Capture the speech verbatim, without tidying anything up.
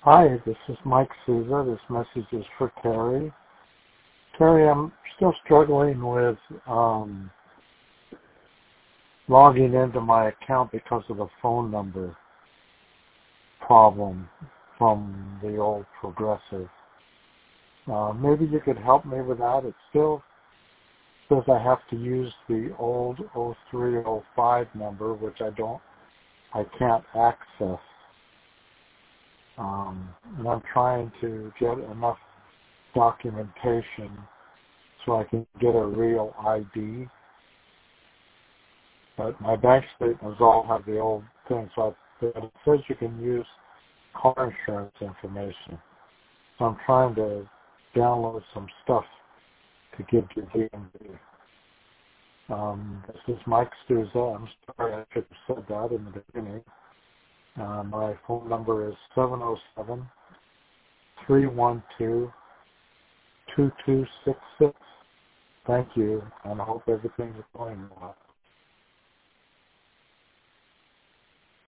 Hi, this is Mike Souza. This message is for Terry. Terry, I'm still struggling with um, logging into my account because of the phone number problem from the old Progressive. Uh, maybe you could help me with that. It still says I have to use the old oh three oh five number, which I don't, I can't access. Um, and I'm trying to get enough documentation so I can get a real I D. But my bank statements all have the old thing, so I, it says you can use car insurance information. So I'm trying to download some stuff to give to D M V. Um, this is Mike Souza. I'm sorry I should have said that in the beginning. Uh, my phone number is seven oh seven, three one two, two two six six. Thank you, and I hope everything is going well.